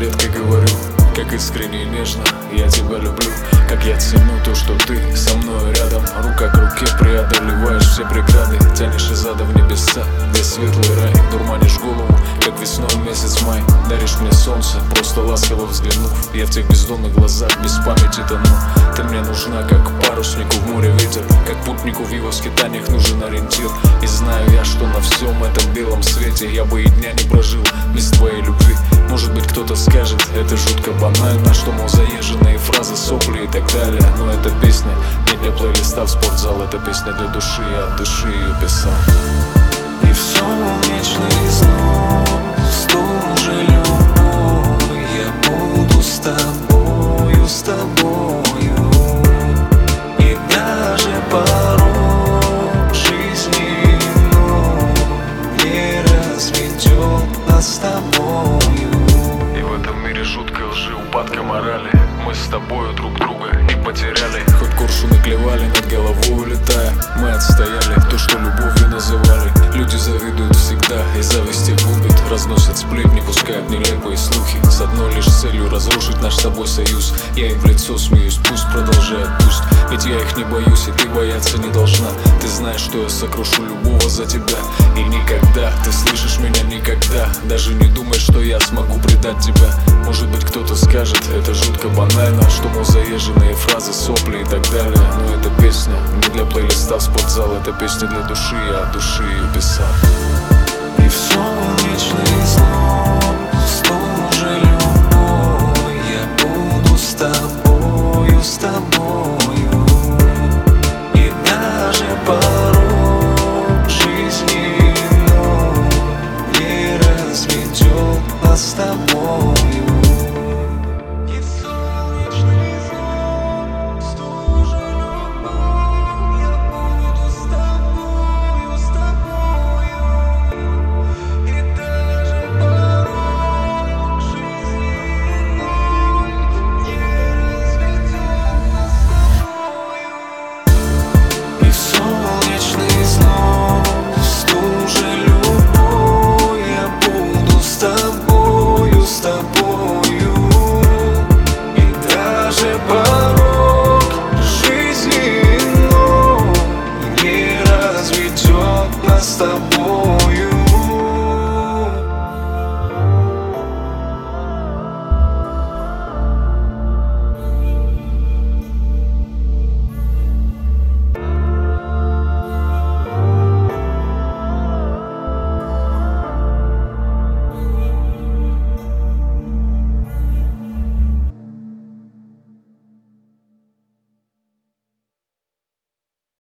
редко говорю, как искренне и нежно я тебя люблю, как я ценю то, что ты со мной рядом. Рука к руке преодолеваешь все преграды, тянешь из ада в небеса, где светлый рай. Дурманишь голову, как весной месяц май. Даришь мне солнце, просто ласково взглянув. Я в тех бездонных глазах без памяти тону. Ты мне нужна, как паруснику в море ветер, как путнику в его скитаниях нужен ориентир. И знаю я, что на всем этом белом свете я бы и дня не прожил без твоей любви. Может быть, кто-то скажет, это жутко банально, что, мол, заезженные фразы, сопли и так далее. Но эта песня не для плейлиста в спортзал, это песня для души, я от души ее писал. И все вечный снов, стол же любовь, я буду с тобою, с тобою. И даже порог жизни не разведет нас с тобою. И в этом мире жуткой лжи, упадка морали мы с тобою друг друга и потеряли. Хоть коршуны клевали, над головой улетая, мы отстояли то, что любовью называли. Люди завидуют всегда, и зависть их губит, разносят сплетни, пускают нелепые слухи, с одной лишь целью разрушить наш с тобой союз. Я им в лицо смеюсь, пусть продолжают, пусть, ведь я их не боюсь, и ты бояться не должна. Ты знаешь, что я сокрушу любого за тебя. И никогда, ты слышишь меня, никогда даже не думай, что я смогу предать тебя. Может быть, кто-то скажет, это жутко банально, что, мол, заезженные фразы, сопли и так далее. Но эта песня не для плейлиста в спортзал, это песня для души, я от души ее писал. И все вечный снов, стол же любовь, я буду с тобою, с тобою. И даже порог жизни не разведет нас с тобою. С тобой.